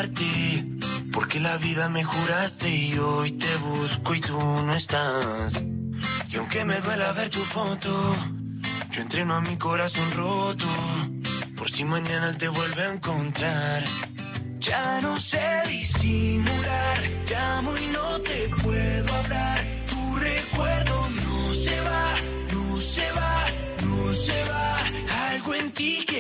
olvidarte, porque la vida me juraste y hoy te busco y tú no estás. Y aunque me duela ver tu foto, yo entreno a mi corazón roto, por si mañana él te vuelve a encontrar. Ya no sé disimular, te amo y no te puedo hablar. Tu recuerdo no se va, no se va, no se va. Algo en ti